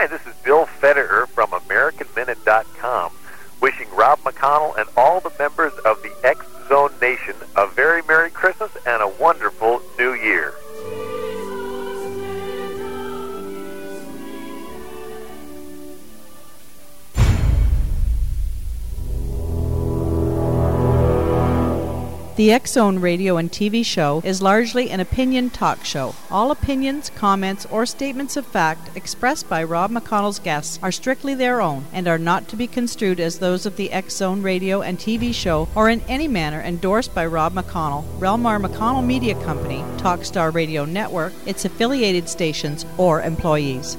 Hi, this is Bill Federer from AmericanMinute.com, wishing Rob McConnell and all the members of the X-Zone Nation a very Merry Christmas and a wonderful New Year. The X-Zone radio and TV show is largely an opinion talk show. All opinions, comments, or statements of fact expressed by Rob McConnell's guests are strictly their own and are not to be construed as those of the X-Zone radio and TV show or in any manner endorsed by Rob McConnell, Relmar McConnell Media Company, Talkstar Radio Network, its affiliated stations, or employees.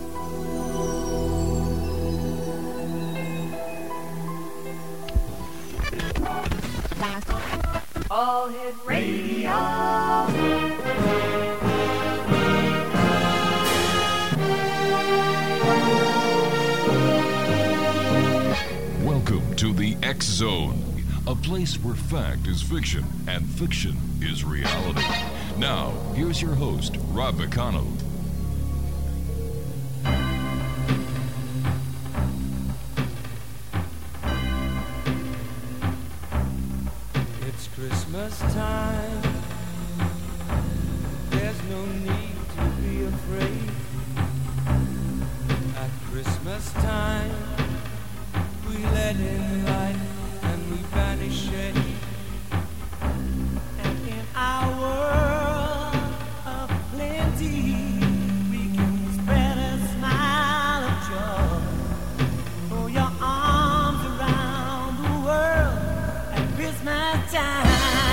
All Hit Radio. Welcome to the X-Zone, a place where fact is fiction and fiction is reality. Now, here's your host, Rob McConnell. Christmas time, there's no need to be afraid. At Christmas time, we let in light and we banish shade. And in our world of plenty, we can spread a smile of joy. Throw your arms around the world at Christmas time.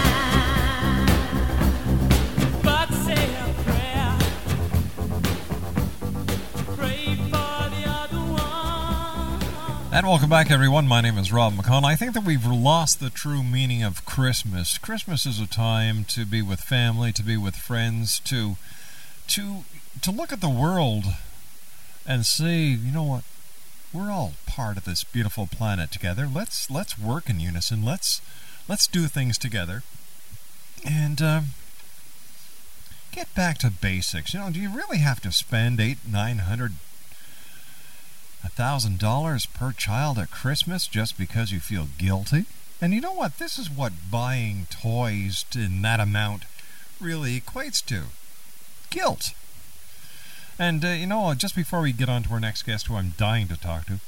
And welcome back, everyone. My name is Rob McConnell. I think that we've lost the true meaning of Christmas. Christmas is a time to be with family, to be with friends, to look at the world and say, you know what, we're all part of this beautiful planet together. Let's work in unison. Let's do things together, and get back to basics. You know, do you really have to spend $1,000 per child at Christmas just because you feel guilty? And you know what? This is what buying toys in that amount really equates to. Guilt. And, just before we get on to our next guest, who I'm dying to talk to,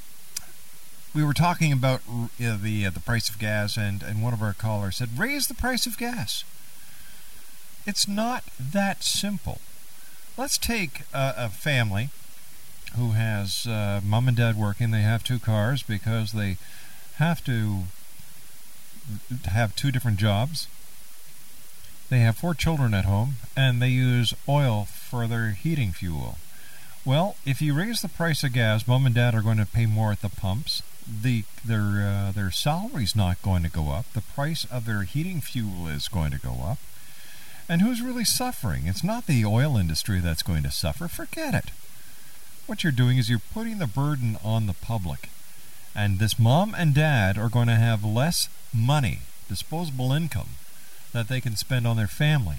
we were talking about the price of gas, and one of our callers said, raise the price of gas. It's not that simple. Let's take a family who has mom and dad working. They have 2 cars because they have to have 2 different jobs. They have 4 children at home, and they use oil for their heating fuel. Well, if you raise the price of gas, mom and dad are going to pay more at the pumps. Their salary's not going to go up. The price of their heating fuel is going to go up. And who's really suffering? It's not the oil industry that's going to suffer. Forget it. What you're doing is you're putting the burden on the public. And this mom and dad are going to have less money, disposable income, that they can spend on their family.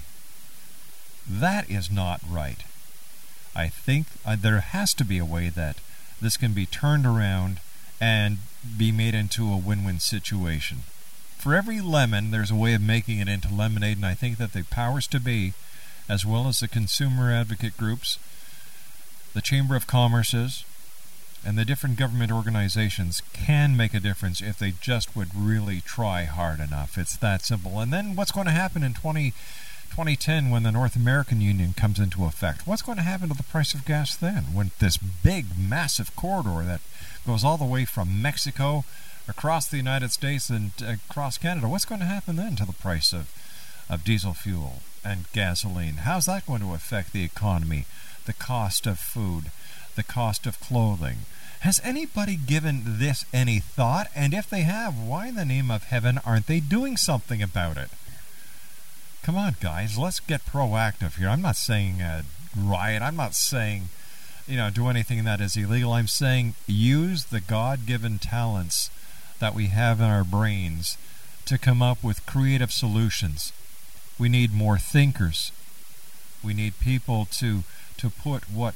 That is not right. I think there has to be a way that this can be turned around and be made into a win-win situation. For every lemon, there's a way of making it into lemonade, and I think that the powers to be, as well as the consumer advocate groups, the Chamber of Commerce's, and the different government organizations can make a difference if they just would really try hard enough. It's that simple. And then what's going to happen in 2010 when the North American Union comes into effect? What's going to happen to the price of gas then, when this big, massive corridor that goes all the way from Mexico across the United States and across Canada, what's going to happen then to the price of diesel fuel and gasoline? How's that going to affect the economy, the cost of food, the cost of clothing? Has anybody given this any thought? And if they have, why in the name of heaven aren't they doing something about it? Come on, guys, let's get proactive here. I'm not saying riot. I'm not saying, do anything that is illegal. I'm saying use the God-given talents that we have in our brains to come up with creative solutions. We need more thinkers. We need people to put what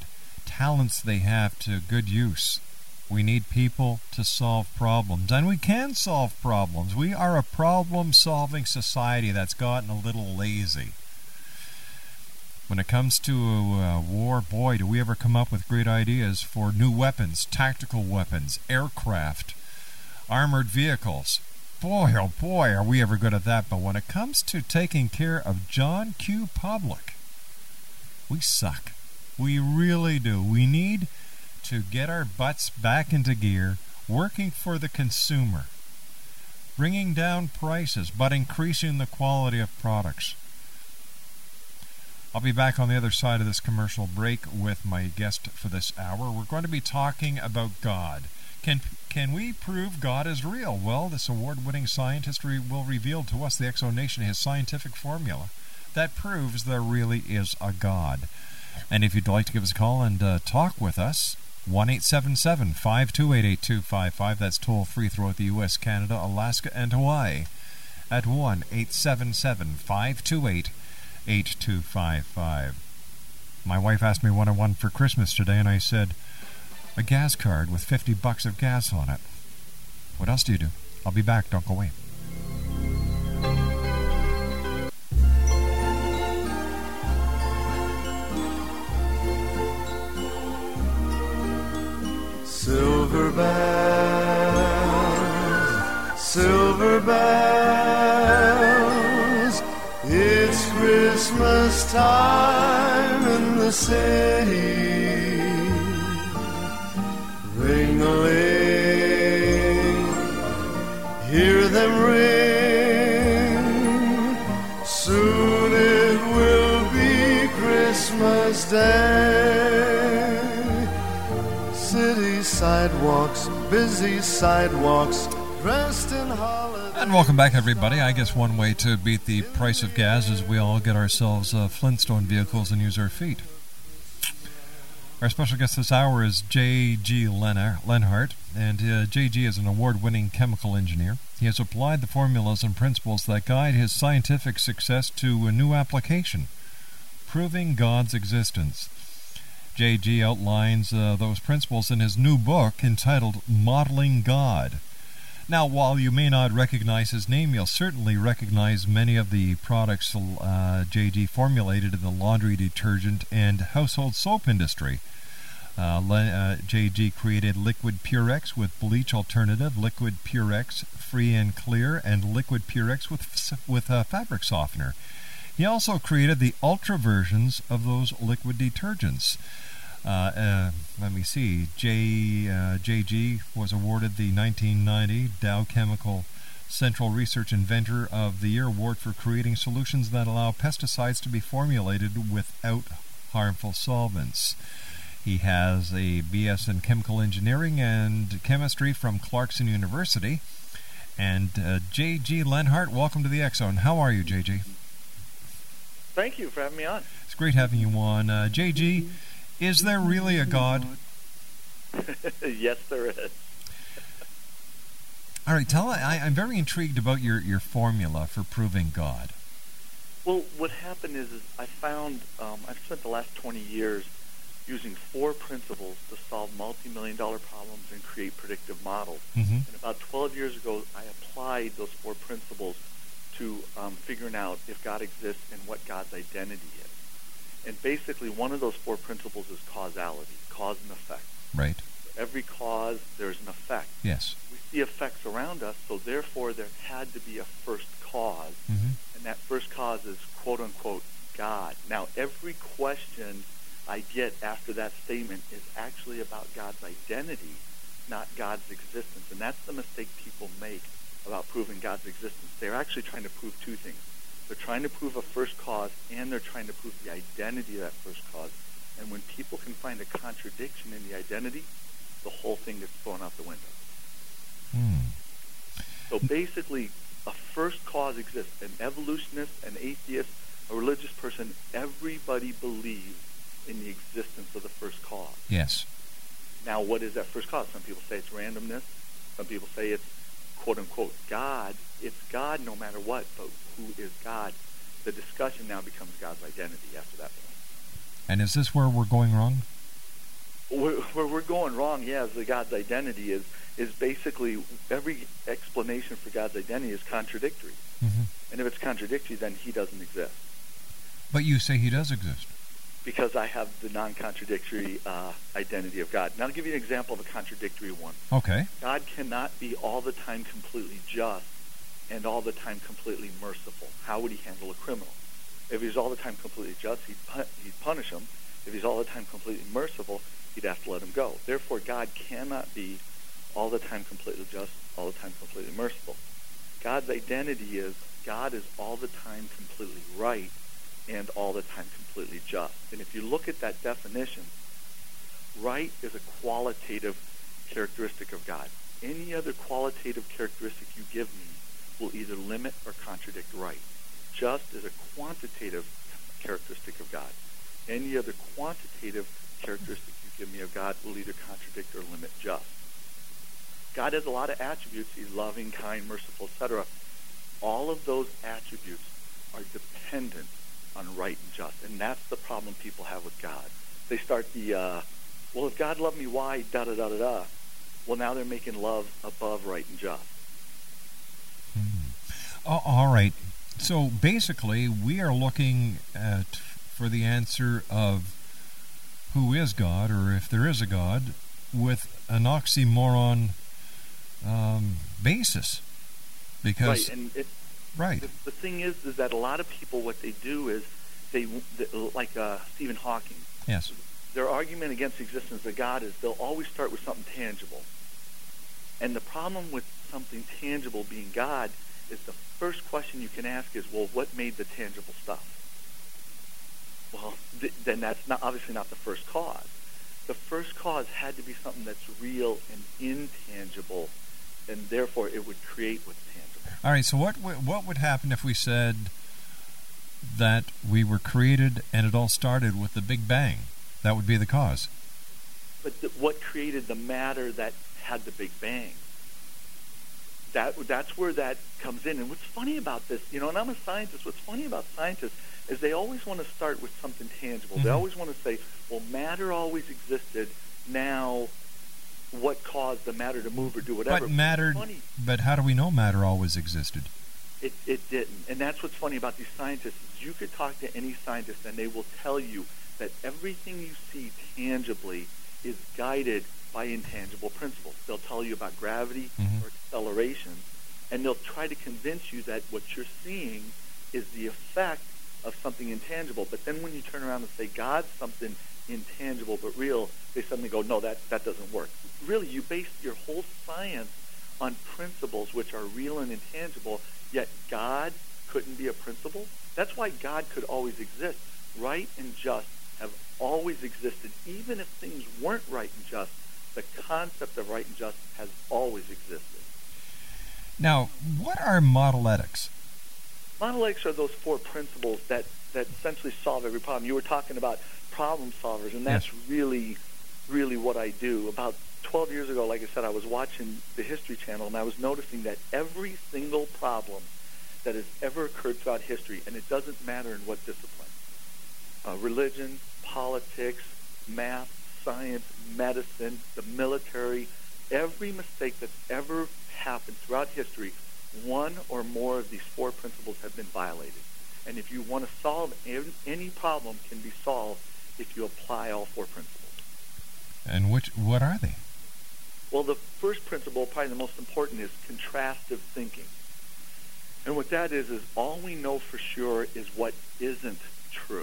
talents they have to good use. We need people to solve problems, and we can solve problems. We are a problem-solving society that's gotten a little lazy. When it comes to war, boy, do we ever come up with great ideas for new weapons, tactical weapons, aircraft, armored vehicles. Boy, oh boy, are we ever good at that. But when it comes to taking care of John Q. Public, we suck. We really do. We need to get our butts back into gear, working for the consumer, bringing down prices, but increasing the quality of products. I'll be back on the other side of this commercial break with my guest for this hour. We're going to be talking about God. Can we prove God is real? Well, this award-winning scientist will reveal to us, the X Zone Nation, his scientific formula that proves there really is a God. And if you'd like to give us a call and talk with us, 1-877-528-8255. That's toll-free throughout the U.S., Canada, Alaska, and Hawaii at 1-877-528-8255. My wife asked me what I wanted for Christmas today, and I said, a gas card with $50 of gas on it. What else do you do? I'll be back. Don't go away. Silver bells, silver bells, it's Christmas time in the city. Ring-a-ling, hear them ring, soon it will be Christmas Day. City sidewalks, busy sidewalks, dressed in holiday. And welcome back, everybody. I guess one way to beat the price of gas is we all get ourselves Flintstone vehicles and use our feet. Our special guest this hour is J.G. Lenhart, and J.G. is an award-winning chemical engineer. He has applied the formulas and principles that guide his scientific success to a new application, proving God's existence. J.G. outlines those principles in his new book entitled Modeling God. Now, while you may not recognize his name, you'll certainly recognize many of the products J.G. formulated in the laundry detergent and household soap industry. J.G. created Liquid Purex with bleach alternative, Liquid Purex Free and Clear, and Liquid Purex with fabric softener. He also created the ultra versions of those liquid detergents. Let me see. J.G. was awarded the 1990 Dow Chemical Central Research Inventor of the Year Award for creating solutions that allow pesticides to be formulated without harmful solvents. He has a B.S. in Chemical Engineering and Chemistry from Clarkson University. And J.G. Lenhart, welcome to the X Zone. How are you, J.G.? Thank you for having me on. It's great having you on. J.G., is there really a God? Yes, there is. All right, I'm very intrigued about your formula for proving God. Well, what happened is I found I've spent the last 20 years using 4 principles to solve multi-million-dollar problems and create predictive models. Mm-hmm. And about 12 years ago, I applied those 4 principles to figuring out if God exists and what God's identity is. And basically, one of those 4 principles is causality, cause and effect. Right. For every cause, there's an effect. Yes. We see effects around us, so therefore there had to be a first cause, mm-hmm. and that first cause is quote-unquote God. Now, every question I get after that statement is actually about God's identity, not God's existence. And that's the mistake people make about proving God's existence. They're actually trying to prove 2 things. They're trying to prove a first cause, and they're trying to prove the identity of that first cause. And when people can find a contradiction in the identity, the whole thing gets thrown out the window. So basically, a first cause exists. An evolutionist, an atheist, a religious person, everybody believes in the existence of the first cause. Yes. Now, what is that first cause? Some people say it's randomness. Some people say it's quote-unquote God. It's God no matter what, but who is God? The discussion now becomes God's identity after that point. And is this where we're going wrong? Where we're going wrong, is the God's identity is basically every explanation for God's identity is contradictory. Mm-hmm. And if it's contradictory, then he doesn't exist. But you say he does exist. Because I have the non-contradictory identity of God. Now I'll give you an example of a contradictory one. Okay. God cannot be all the time completely just and all the time completely merciful. How would he handle a criminal? If he's all the time completely just, he'd punish him. If he's all the time completely merciful, he'd have to let him go. Therefore, God cannot be all the time completely just, all the time completely merciful. God's identity is God is all the time completely right and all the time completely just. And if you look at that definition, right is a qualitative characteristic of God. Any other qualitative characteristic you give me will either limit or contradict right. Just is a quantitative characteristic of God. Any other quantitative characteristic you give me of God will either contradict or limit just. God has a lot of attributes. He's loving, kind, merciful, etc. All of those attributes are dependent on right and just. And that's the problem people have with God. They start well, if God loved me, why, da-da-da-da-da. Well, now they're making love above right and just. All right. So basically, we are looking for the answer of who is God, or if there is a God, with an oxymoron basis. Because right. The thing is that a lot of people, what they do is they like Stephen Hawking. Yes. Their argument against the existence of God is they'll always start with something tangible. And the problem with something tangible being God is the first question you can ask is, well, what made the tangible stuff? Well, then that's obviously not the first cause. The first cause had to be something that's real and intangible, and therefore it would create what's tangible. All right, so what would happen if we said that we were created and it all started with the Big Bang? That would be the cause. But what created the matter that had the Big Bang? That's where that comes in. And what's funny about this, and I'm a scientist, what's funny about scientists is they always want to start with something tangible. Mm-hmm. They always want to say, well, matter always existed. Now, what caused the matter to move or do whatever? But how do we know matter always existed? It didn't. And that's what's funny about these scientists is you could talk to any scientist and they will tell you that everything you see tangibly is guided by intangible principles. They'll tell you about gravity or acceleration, and they'll try to convince you that what you're seeing is the effect of something intangible. But then when you turn around and say God's something intangible but real, they suddenly go, no, that doesn't work. Really, you base your whole science on principles which are real and intangible, yet God couldn't be a principle? That's why God could always exist. Right and just have always existed. Even if things weren't right and just, the concept of right and just has always existed. Now, what are model-etics? Model-etics are those four principles that essentially solve every problem. You were talking about problem solvers, and that's really, really what I do. About 12 years ago, like I said, I was watching the History Channel, and I was noticing that every single problem that has ever occurred throughout history, and it doesn't matter in what discipline, religion, politics, math, science, medicine, the military, every mistake that's ever happened throughout history, one or more of these four principles have been violated. And if you want to solve any problem can be solved if you apply all four principles. And what are they? Well, the first principle, probably the most important, is contrastive thinking. And what that is all we know for sure is what isn't true.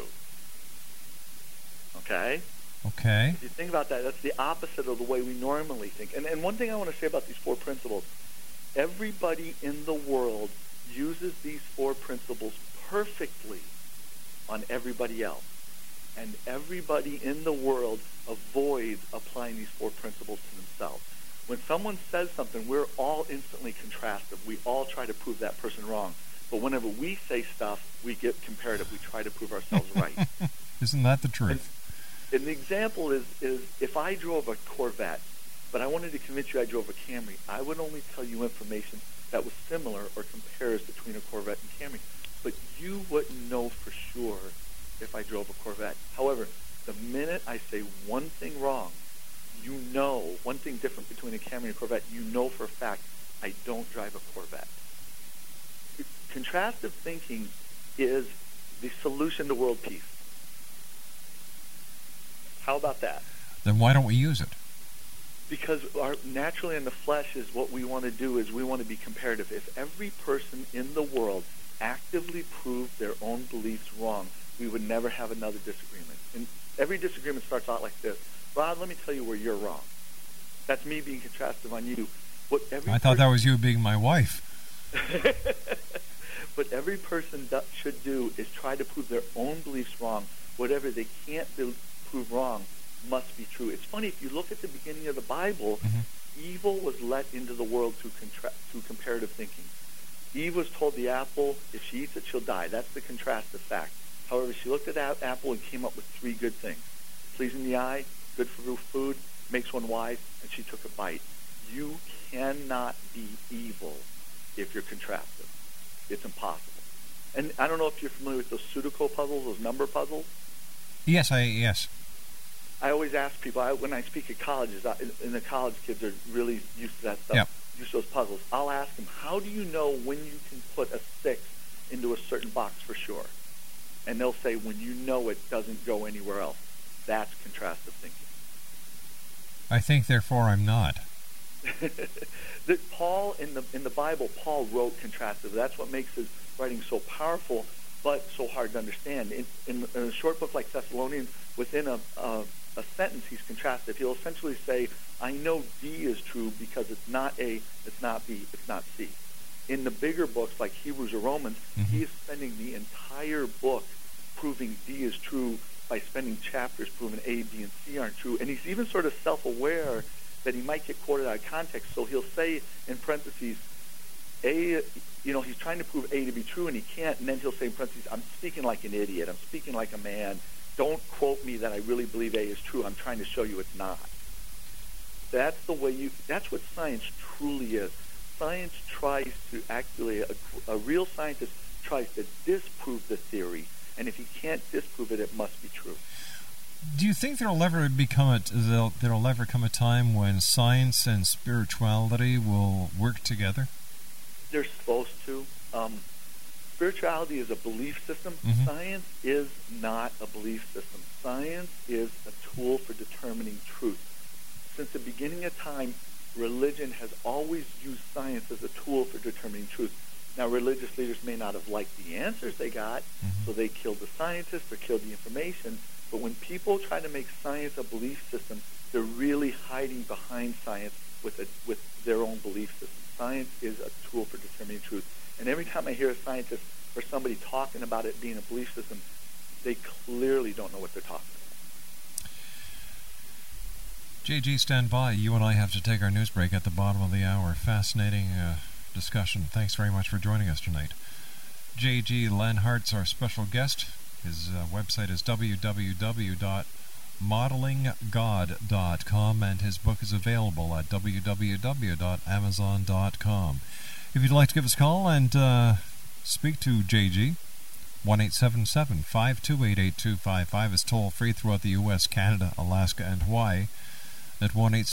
Okay? Okay. If you think about that, that's the opposite of the way we normally think. And one thing I want to say about these four principles, everybody in the world uses these four principles perfectly on everybody else. And everybody in the world avoids applying these four principles to themselves. When someone says something, we're all instantly contrastive. We all try to prove that person wrong. But whenever we say stuff, we get comparative. We try to prove ourselves right. Isn't that the truth? And the example is if I drove a Corvette, but I wanted to convince you I drove a Camry, I would only tell you information that was similar or compares between a Corvette and Camry. But you wouldn't know for sure if I drove a Corvette. However, the minute I say one thing wrong, you know, one thing different between a Camry and a Corvette, you know for a fact, I don't drive a Corvette. Contrastive thinking is the solution to world peace. How about that? Then why don't we use it? Because naturally in the flesh is what we want to do is we want to be comparative. If every person in the world actively proved their own beliefs wrong, we would never have another disagreement. And every disagreement starts out like this. Rod, let me tell you where you're wrong. That's me being contrastive on you. I thought that was you being my wife. What every person should do is try to prove their own beliefs wrong. Whatever they can't prove wrong must be true. It's funny, if you look at the beginning of the Bible, evil was let into the world through comparative thinking. Eve was told the apple, if she eats it, she'll die. That's the contrastive fact. However, she looked at that apple and came up with three good things. Pleasing the eye, good for food, makes one wise, and she took a bite. You cannot be evil if you're contrastive. It's impossible. And I don't know if you're familiar with those Sudoku puzzles, those number puzzles. Yes. I always ask people, when I speak at colleges, and the college kids are really used to that stuff, use those puzzles. I'll ask them, how do you know when you can put a 6 into a certain box for sure? And they'll say, when you know it doesn't go anywhere else. That's contrastive thinking. I think, therefore, I'm not. Paul, in the Bible, Paul wrote contrastive. That's what makes his writing so powerful, but so hard to understand. In a short book like Thessalonians, within a sentence, he's contrastive. He'll essentially say, I know D is true because it's not A, it's not B, it's not C. In the bigger books like Hebrews or Romans, he is spending the entire book proving D is true by spending chapters proving A, B, and C aren't true. And he's even sort of self-aware that he might get quoted out of context. So he'll say in parentheses, A, he's trying to prove A to be true, and he can't. And then he'll say in parentheses, I'm speaking like an idiot. I'm speaking like a man. Don't quote me that I really believe A is true. I'm trying to show you it's not. That's what science truly is. Science tries to actually, a real scientist tries to disprove the theory, and if he can't disprove it, it must be true. Do you think there'll ever come a time when science and spirituality will work together? They're supposed to. Spirituality is a belief system. Science is not a belief system. Science is a tool for determining truth. Since the beginning of time, religion has always used science as a tool for determining truth. Now, religious leaders may not have liked the answers they got, so they killed the scientists or killed the information. But when people try to make science a belief system, they're really hiding behind science with their own belief system. Science is a tool for determining truth. And every time I hear a scientist or somebody talking about it being a belief system, they clearly don't know what they're talking about. JG, stand by. You and I have to take our news break at the bottom of the hour. Fascinating discussion. Thanks very much for joining us tonight. JG Lenhart's our special guest. His website is www.modelinggod.com, and his book is available at www.amazon.com. If you'd like to give us a call and speak to JG, 1-877-528-8255 is toll-free throughout the U.S., Canada, Alaska, and Hawaii at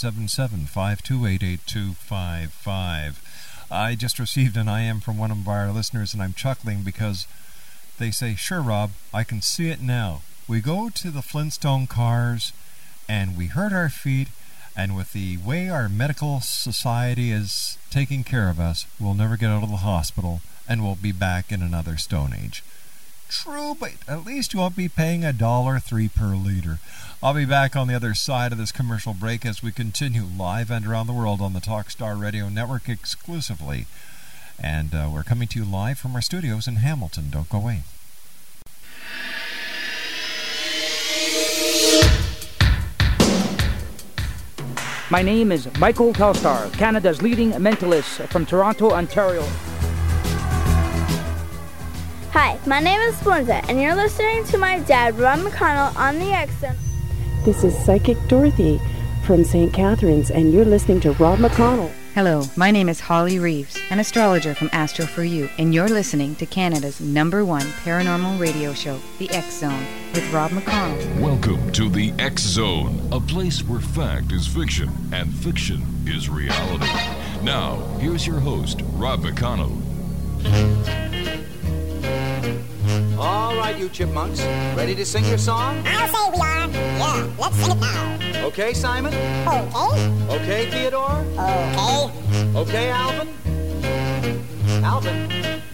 1-877-528-8255. I just received an IM from one of our listeners, and I'm chuckling because they say, sure, Rob, I can see it now. We go to the Flintstone cars, and we hurt our feet, and with the way our medical society is taking care of us, we'll never get out of the hospital, and we'll be back in another Stone Age. True, but at least you won't be paying $1.03 per liter. I'll be back on the other side of this commercial break as we continue live and around the world on the Talkstar Radio Network exclusively. And we're coming to you live from our studios in Hamilton. Don't go away. My name is Michael Telstar, Canada's leading mentalist from Toronto, Ontario. Hi, my name is Splenda, and you're listening to my dad, Rob McConnell, on the X-Zone. This is Psychic Dorothy from St. Catharines, and you're listening to Rob McConnell. Hello, my name is Holly Reeves, an astrologer from Astro4U, and you're listening to Canada's #1 paranormal radio show, The X Zone, with Rob McConnell. Welcome to The X Zone, a place where fact is fiction and fiction is reality. Now, here's your host, Rob McConnell. All right, you chipmunks, ready to sing your song? I'll say we are. Yeah, let's sing it now. Okay, Simon? Okay. Okay, Theodore? Okay. Okay, Alvin? Alvin?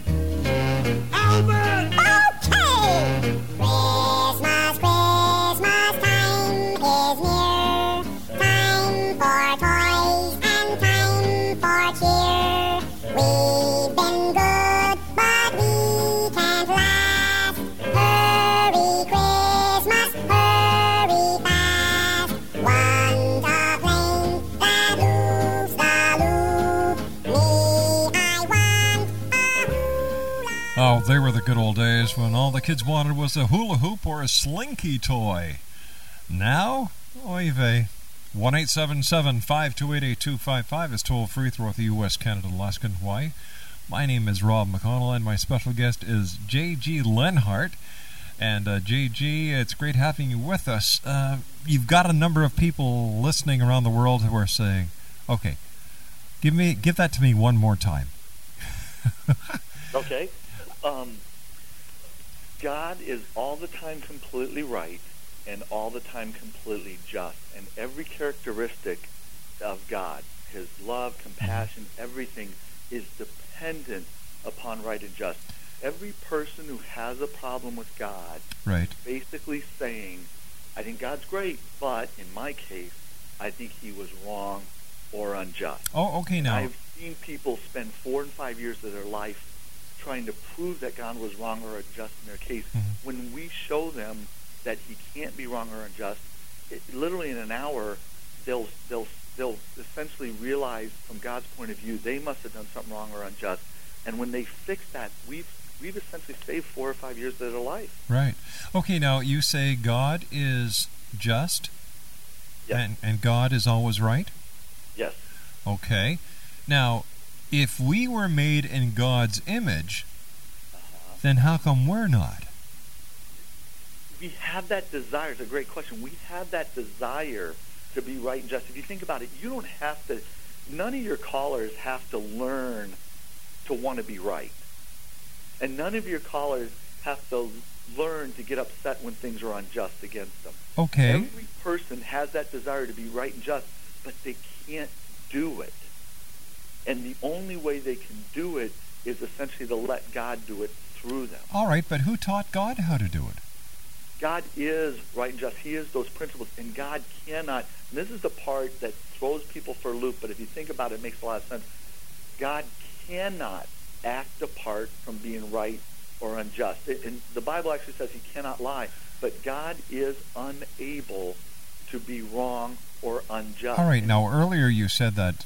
Alvin! Okay! Christmas, Christmas time is near. Time for toys and time for cheer. We've been good, but we can't last. Hurry, Christmas, hurry fast. Want a plane that loops the loop. Me, I want a hula. Oh, they were the good old days when all the kids wanted was a hula hoop or a slinky toy. Now, oy vey. 1-877-528-8255 is toll-free throughout the U.S., Canada, Alaska, and Hawaii. My name is Rob McConnell, and my special guest is J.G. Lenhart. And J.G., it's great having you with us. You've got a number of people listening around the world who are saying, okay, give that to me one more time. Okay. God is all the time completely right and all the time completely just. And every characteristic of God, his love, compassion, everything is dependent upon right and just. Every person who has a problem with God Right. basically saying, I think God's great, but in my case, I think he was wrong or unjust. Oh, okay, now. I've seen people spend 4 and 5 years of their life trying to prove that God was wrong or unjust in their case. Mm-hmm. When we show them that he can't be wrong or unjust, literally in an hour, they'll essentially realize from God's point of view they must have done something wrong or unjust. And when they fix that, we've essentially saved 4 or 5 years of their life. Right. Okay, now you say God is just, Yes. and God is always right? Yes. Okay. Now, if we were made in God's image, then how come we're not? We have that desire. It's a great question. We have that desire to be right and just. If you think about it, you don't have to, none of your callers have to learn to want to be right. And none of your callers have to learn to get upset when things are unjust against them. Okay. Every person has that desire to be right and just, but they can't do it. And the only way they can do it is essentially to let God do it through them. All right, but who taught God how to do it? God is right and just. He is those principles. And God cannot, and this is the part that throws people for a loop, but if you think about it, it makes a lot of sense. God cannot act apart from being right or unjust. And the Bible actually says he cannot lie, but God is unable to be wrong or unjust. All right, now earlier you said that,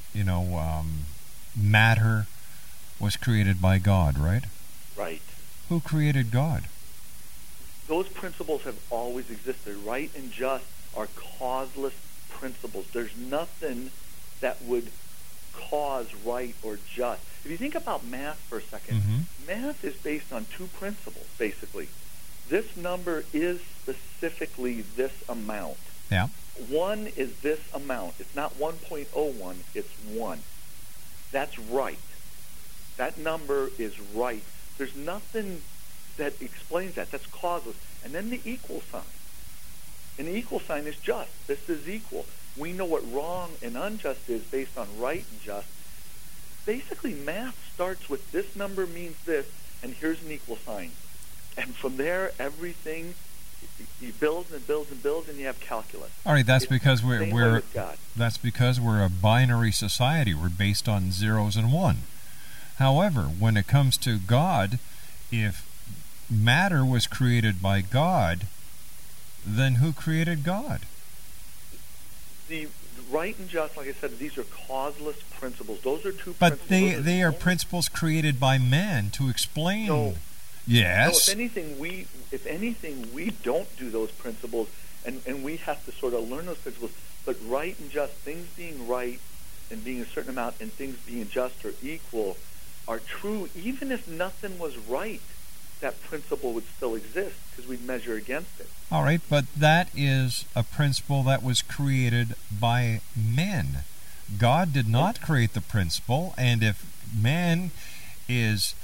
matter was created by God, right? Right. Who created God? Those principles have always existed. Right and just are causeless principles. There's nothing that would cause right or just. If you think about math for a second, math is based on 2 principles, basically. This number is specifically this amount. Yeah. 1 is this amount. It's not 1.01, it's 1. That's right. That number is right. There's nothing that explains that. That's causeless. And then the equal sign. And the equal sign is just. This is equal. We know what wrong and unjust is based on right and just. Basically, math starts with this number means this, and here's an equal sign. And from there, everything, you build and build and build, and you have calculus. All right, that's because we're God. that's because we're a binary society. We're based on zeros and one. However, when it comes to God, if matter was created by God, then who created God? The right and just, like I said, these are causeless principles. Those are 2 but principles. they are principles created by man to explain. No. Yes. No, if anything, we don't do those principles, and we have to sort of learn those principles. But right and just, things being right and being a certain amount and things being just or equal are true, even if nothing was right, that principle would still exist because we'd measure against it. All right, but that is a principle that was created by men. God did not create the principle, and if man is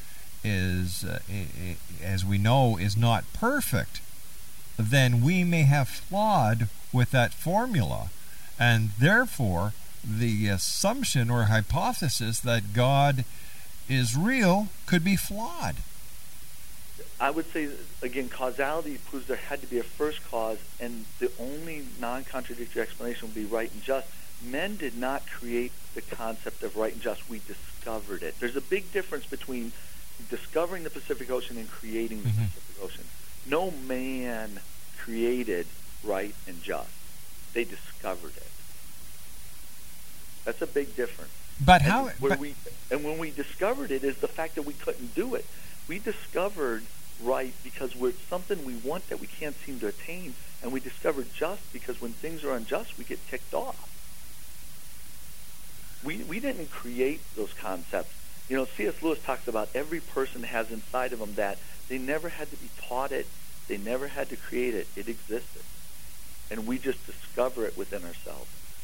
as we know, is not perfect, then we may have flawed with that formula, and therefore the assumption or hypothesis that God is real could be flawed. I would say, again, causality proves there had to be a first cause, and the only non-contradictory explanation would be right and just. Men did not create the concept of right and just. We discovered it. There's a big difference between discovering the Pacific Ocean and creating the Pacific Ocean. No man created right and just. They discovered it. That's a big difference. But and how? When we discovered it is the fact that we couldn't do it. We discovered right because we're something we want that we can't seem to attain, and we discovered just because when things are unjust, we get ticked off. We didn't create those concepts. You know, C.S. Lewis talks about every person has inside of them that they never had to be taught it, they never had to create it. It existed, and we just discover it within ourselves.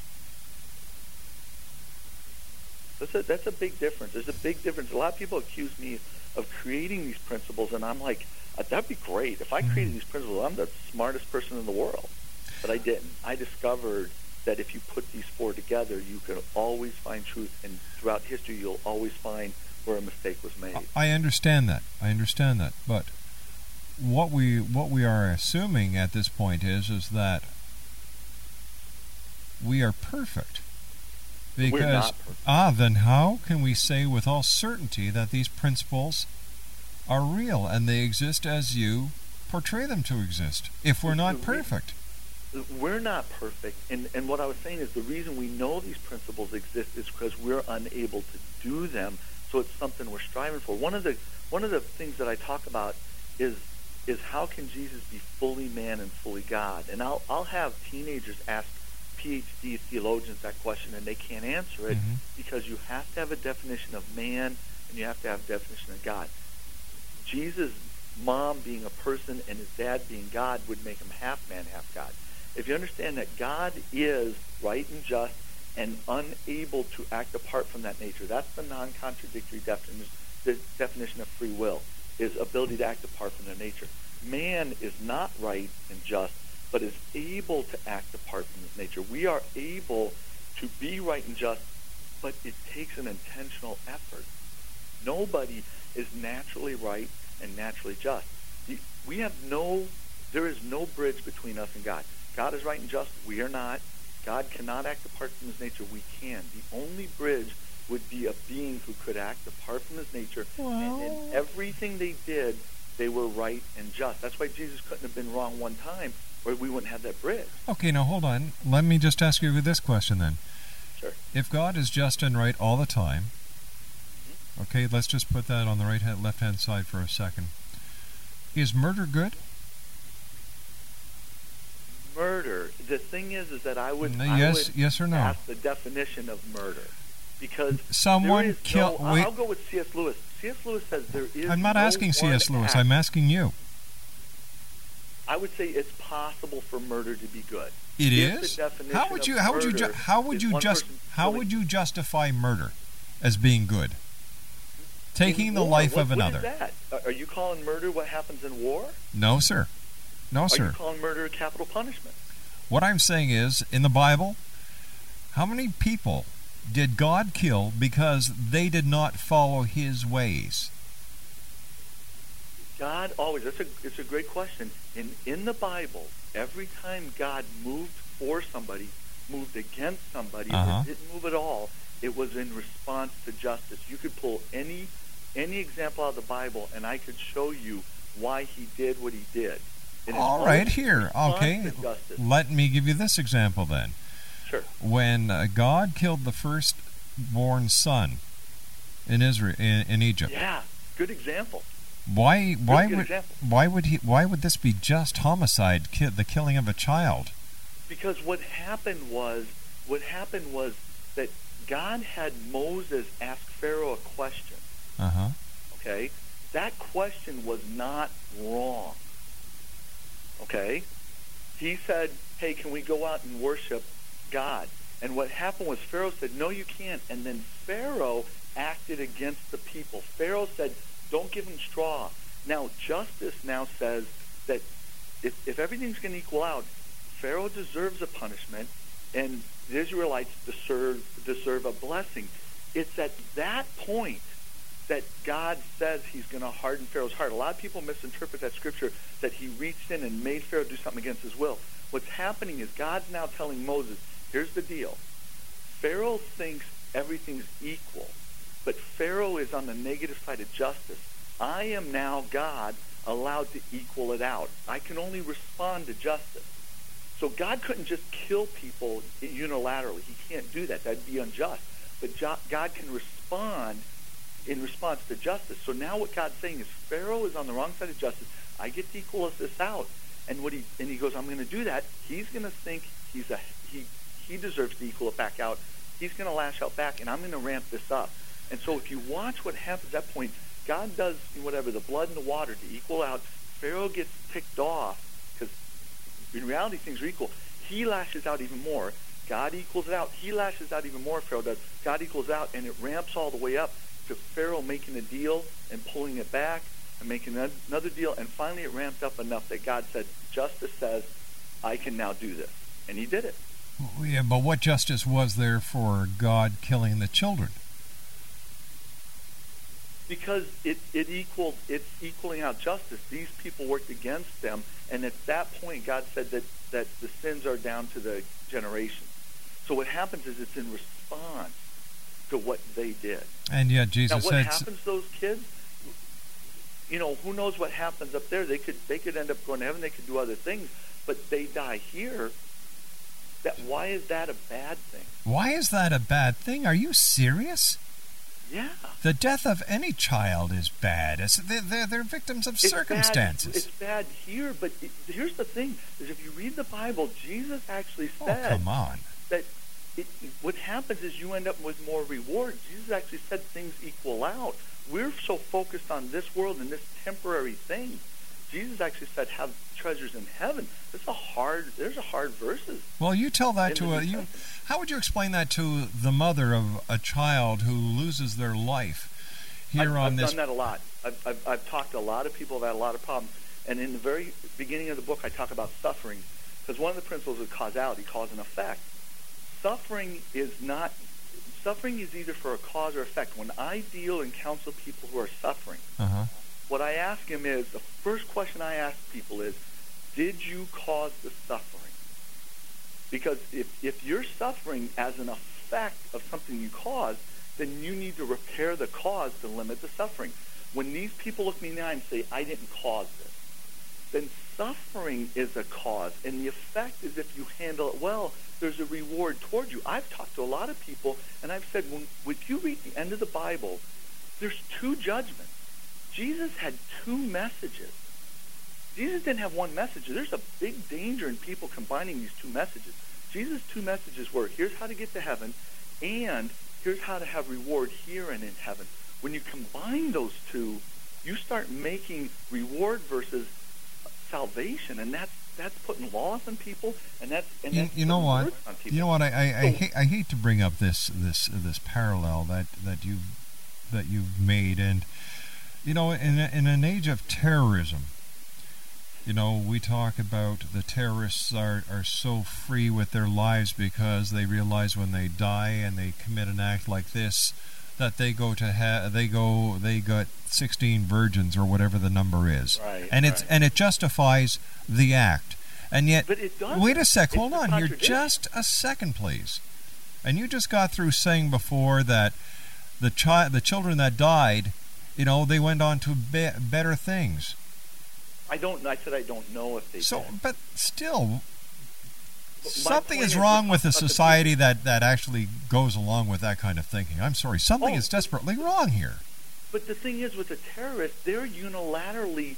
That's a big difference. There's a big difference. A lot of people accuse me of creating these principles, and I'm like, that'd be great. If I created these principles, I'm the smartest person in the world. But I didn't. I discovered that if you put these four together, you can always find truth, and throughout history, you'll always find where a mistake was made. I understand that. But what we are assuming at this point is that we are perfect. Because, we're not perfect. Then how can we say with all certainty that these principles are real and they exist as you portray them to exist if we're not perfect? We're not perfect, and what I was saying is the reason we know these principles exist is because we're unable to do them, so it's something we're striving for. One of the things that I talk about is how can Jesus be fully man and fully God? And I'll have teenagers ask PhD theologians that question, and they can't answer it because you have to have a definition of man and you have to have a definition of God. Jesus' mom being a person and his dad being God would make him half man, half God. If you understand that God is right and just and unable to act apart from that nature, that's the non-contradictory definition. The definition of free will is ability to act apart from their nature. Man is not right and just, but is able to act apart from his nature. We are able to be right and just, but it takes an intentional effort. Nobody is naturally right and naturally just. There is no bridge between us and God. God is right and just. We are not. God cannot act apart from his nature. We can. The only bridge would be a being who could act apart from his nature. And in everything they did, they were right and just. That's why Jesus couldn't have been wrong one time, or we wouldn't have that bridge. Okay, now hold on. Let me just ask you this question then. Sure. If God is just and right all the time, okay, let's just put that on the left-hand side for a second. Is murder good? Murder. The thing is that I would yes or no? ask the definition of murder, because someone killed. I'll go with C.S. Lewis. C.S. Lewis says there is. I'm not asking C.S. Lewis. I'm asking you. I would say it's possible for murder to be good. It is. How would you justify murder as being good? Taking the life of another. What is that? Are you calling murder what happens in war? No, sir. No, sir. Are you calling murder capital punishment? What I'm saying is, in the Bible, how many people did God kill because they did not follow his ways? God always, it's a great question. In the Bible, every time God moved for somebody, moved against somebody, or didn't move at all, it was in response to justice. You could pull any example out of the Bible, and I could show you why he did what he did. All right, here. Okay, let me give you this example then. Sure. When God killed the firstborn son in Israel, in Egypt. Yeah, good example. Why would this be just homicide, the killing of a child? Because what happened was that God had Moses ask Pharaoh a question. Uh-huh. Okay? That question was not wrong. Okay? He said, hey, can we go out and worship God? And what happened was Pharaoh said, no, you can't. And then Pharaoh acted against the people. Pharaoh said, don't give them straw. Now, justice now says that if everything's going to equal out, Pharaoh deserves a punishment, and the Israelites deserve a blessing. It's at that point that God says he's going to harden Pharaoh's heart. A lot of people misinterpret that scripture that he reached in and made Pharaoh do something against his will. What's happening is God's now telling Moses, here's the deal. Pharaoh thinks everything's equal, but Pharaoh is on the negative side of justice. I am now, God, allowed to equal it out. I can only respond to justice. So God couldn't just kill people unilaterally. He can't do that. That'd be unjust. But God can respond in response to justice. So now what God's saying is Pharaoh is on the wrong side of justice. I get to equal this out. And he goes, I'm going to do that. He's going to think he deserves to equal it back out. He's going to lash out back, and I'm going to ramp this up. And so if you watch what happens at that point, God does whatever, the blood and the water to equal out. Pharaoh gets ticked off because in reality things are equal. He lashes out even more. God equals it out. He lashes out even more, Pharaoh does. God equals out, and it ramps all the way up to Pharaoh making a deal and pulling it back and making another deal. And finally it ramped up enough that God said, justice says, I can now do this. And he did it. Yeah, but what justice was there for God killing the children? Because it's equaling out justice. These people worked against them, and at that point God said that the sins are down to the generation. So what happens is it's in response to what they did. And yet Jesus now, said... what happens to those kids? Who knows what happens up there? They could end up going to heaven. They could do other things, but they die here. Why is that a bad thing? Why is that a bad thing? Are you serious? Yeah. The death of any child is bad. They're victims of circumstances. It's bad here, but here's the thing: is if you read the Bible, Jesus actually said, "Oh, come on!" That what happens is you end up with more reward. Jesus actually said things equal out. We're so focused on this world and this temporary thing. Jesus actually said, "Have treasures in heaven." There's a hard verses. Well, you tell that to how would you explain that to the mother of a child who loses their life I've done that a lot. I've talked to a lot of people who have had a lot of problems, and in the very beginning of the book, I talk about suffering because one of the principles of causality, cause and effect. Suffering is either for a cause or effect. When I deal and counsel people who are suffering, what I ask them is, the first question I ask people is, did you cause the suffering? Because if you're suffering as an effect of something you caused, then you need to repair the cause to limit the suffering. When these people look me in the eye and say, I didn't cause this, then suffering is a cause, and the effect is if you handle it well, there's a reward toward you. I've talked to a lot of people, and I've said, if you read the end of the Bible, there's two judgments. Jesus had two messages. Jesus didn't have one message. There's a big danger in people combining these two messages. Jesus' two messages were, here's how to get to heaven, and here's how to have reward here and in heaven. When you combine those two, you start making reward versus salvation, and that's putting laws on people, and that's you know what? You know what? I hate to bring up this parallel that you've made, and in an age of terrorism. We talk about the terrorists are so free with their lives because they realize when they die and they commit an act like this that they got 16 virgins or whatever the number is, right, and it justifies the act. And yet, but it doesn't. Wait a sec, hold on here, just a second, please. And you just got through saying before that the children that died, they went on to better things. I said I don't know if they did. But still, something is wrong with a society that actually goes along with that kind of thinking. I'm sorry, something is desperately wrong here. But the thing is, with the terrorists, they're unilaterally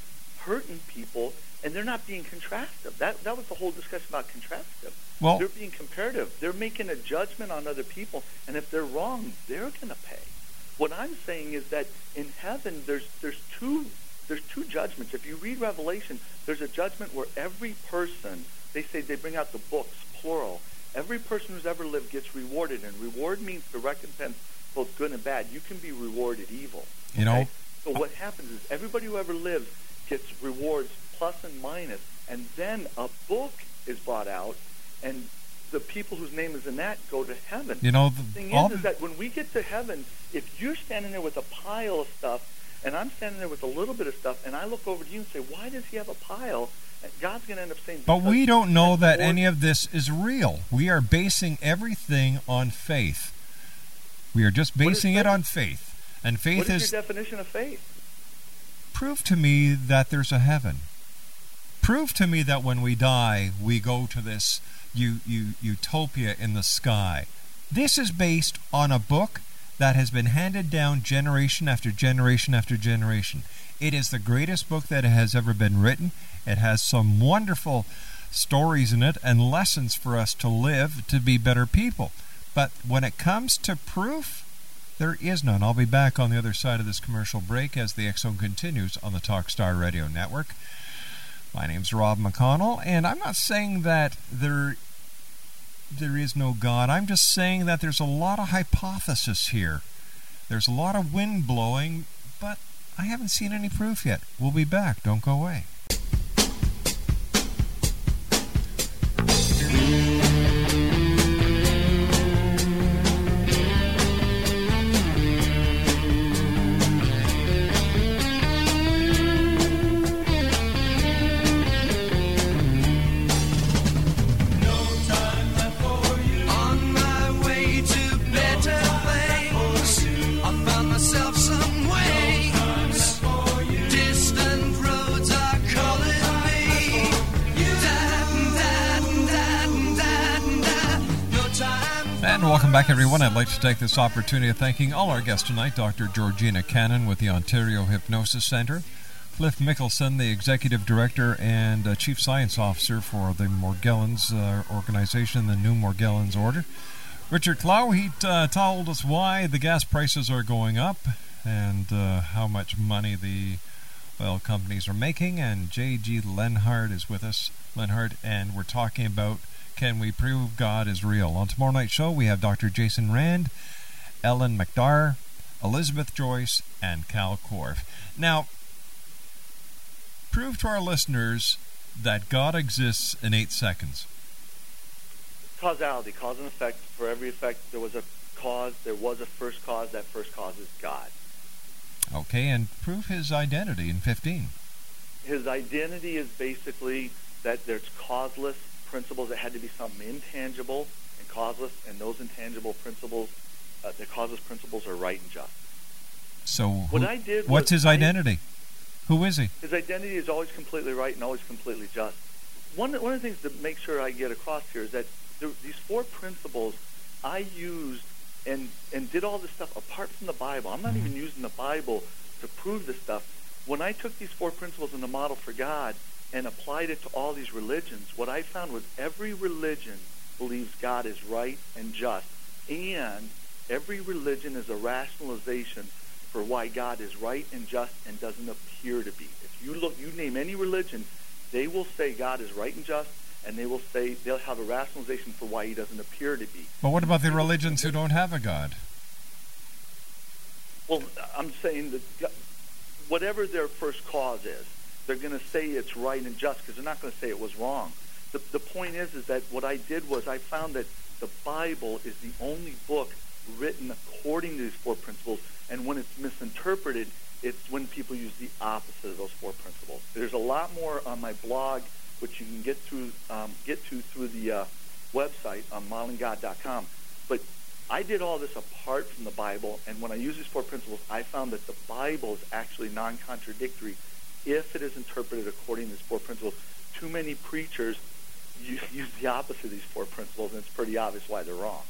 hurting people, and they're not being contrastive. That was the whole discussion about contrastive. Well, they're being comparative. They're making a judgment on other people, and if they're wrong, they're going to pay. What I'm saying is that in heaven, there's two judgments. If you read Revelation, there's a judgment where every person, they say they bring out the books, plural. Every person who's ever lived gets rewarded, and reward means the recompense, both good and bad. You can be rewarded evil. You know. So what happens is everybody who ever lives gets rewards plus and minus, and then a book is brought out, and the people whose name is in that go to heaven. You know, the thing is that when we get to heaven, if you're standing there with a pile of stuff, and I'm standing there with a little bit of stuff, and I look over to you and say, why does he have a pile? And God's going to end up saying... But we don't know that any of this is real. We are basing everything on faith. We are just basing it on faith. And faith What is your definition of faith? Prove to me that there's a heaven. Prove to me that when we die, we go to this utopia in the sky. This is based on a book that has been handed down generation after generation after generation. It is the greatest book that has ever been written. It has some wonderful stories in it and lessons for us to live to be better people. But when it comes to proof, there is none. I'll be back on the other side of this commercial break as the X Zone continues on the Talkstar Radio Network. My name's Rob McConnell, and I'm not saying that there is no God. I'm just saying that there's a lot of hypothesis here. There's a lot of wind blowing, but I haven't seen any proof yet. We'll be back. Don't go away. Welcome back, everyone. I'd like to take this opportunity of thanking all our guests tonight, Dr. Georgina Cannon with the Ontario Hypnosis Centre, Cliff Mickelson, the Executive Director and Chief Science Officer for the Morgellons organization, the New Morgellons Order, Richard Clow. He told us why the gas prices are going up and how much money the oil companies are making, and J.G. Lenhard is with us, and we're talking about can we prove God is real? On tomorrow night's show, we have Dr. Jason Rand, Ellen McDarr, Elizabeth Joyce, and Cal Korff. Now, prove to our listeners that God exists in 8 seconds. Causality, cause and effect. For every effect, there was a cause. There was a first cause. That first cause is God. Okay, and prove his identity in 15. His identity is basically that there's causeless principles. That had to be something intangible and causeless, and those intangible principles, the causeless principles, are right and just. So what's his identity? Who is he? His identity is always completely right and always completely just. One of the things to make sure I get across here is that these 4 principles I used and did all this stuff apart from the Bible. I'm not even using the Bible to prove this stuff. When I took these 4 principles in the model for God and applied it to all these religions, what I found was every religion believes God is right and just, and every religion is a rationalization for why God is right and just and doesn't appear to be. If you name any religion, they will say God is right and just, and they'll have a rationalization for why he doesn't appear to be. But what about the religions who don't have a God? Well, I'm saying that whatever their first cause is, they're going to say it's right and just because they're not going to say it was wrong. The point is that what I did was I found that the Bible is the only book written according to these 4 principles, and when it's misinterpreted, it's when people use the opposite of those 4 principles. There's a lot more on my blog, which you can get to through the website on modelinggod.com. But I did all this apart from the Bible, and when I use these 4 principles, I found that the Bible is actually non-contradictory if it is interpreted according to these 4 principles. Too many preachers use the opposite of these 4 principles, and it's pretty obvious why they're wrong.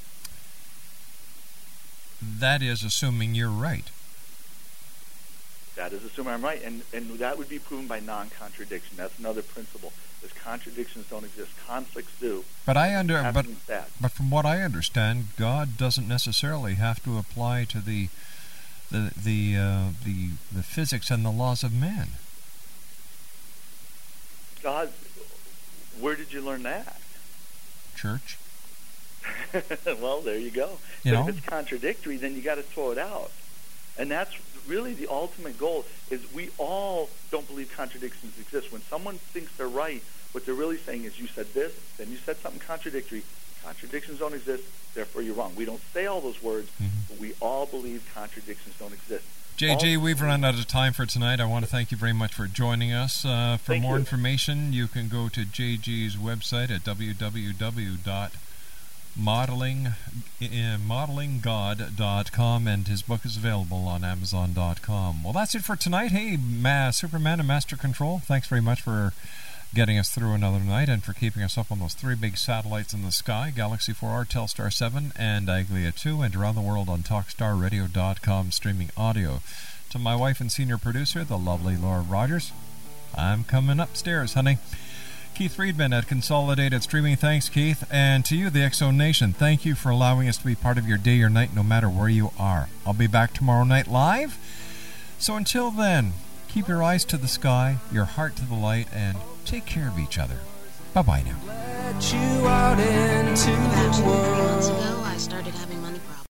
That is assuming you're right. That is assuming I'm right, and that would be proven by non-contradiction. That's another principle. Is contradictions don't exist, conflicts do. But but from what I understand, God doesn't necessarily have to apply to the physics and the laws of man. God, where did you learn that? Church. Well, there you go. If it's contradictory, then you got to throw it out. And that's really the ultimate goal, is we all don't believe contradictions exist. When someone thinks they're right, what they're really saying is, you said this, then you said something contradictory. Contradictions don't exist, therefore you're wrong. We don't say all those words, but we all believe contradictions don't exist. JJ, we've run out of time for tonight. I want to thank you very much for joining us. For more information, you can go to JG's website at www.modelinggod.com, and his book is available on Amazon.com. Well, that's it for tonight. Hey, Superman and Master Control, thanks very much for getting us through another night and for keeping us up on those three big satellites in the sky, Galaxy 4R, Telstar 7, and Aglia 2, and around the world on TalkStarRadio.com streaming audio. To my wife and senior producer, the lovely Laura Rogers, I'm coming upstairs, honey. Keith Friedman at Consolidated Streaming, thanks, Keith. And to you, the X-Zone Nation, thank you for allowing us to be part of your day or night, no matter where you are. I'll be back tomorrow night live. So until then, keep your eyes to the sky, your heart to the light, and take care of each other. Bye-bye now. Let you out into the world. Months ago, I started having